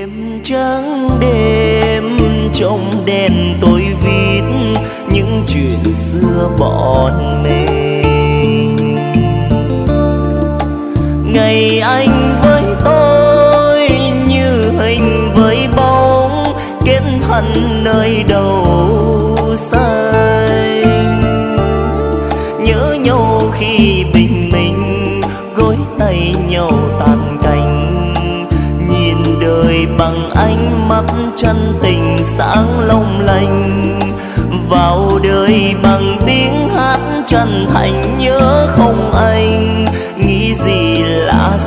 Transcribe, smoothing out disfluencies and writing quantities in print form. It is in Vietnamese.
Trắng đêm trong đèn tôi viết những chuyện xưa bọn mình. Ngày anh với tôi như hình với bóng kết thân nơi đầu xanh. Nhớ nhau khi bình minh gối tay nhau tàn cành, nhìn đời bằng ánh mắt chân tình sáng long lanh, vào đời bằng tiếng hát chân thành nhớ không anh, nghĩ gì lạ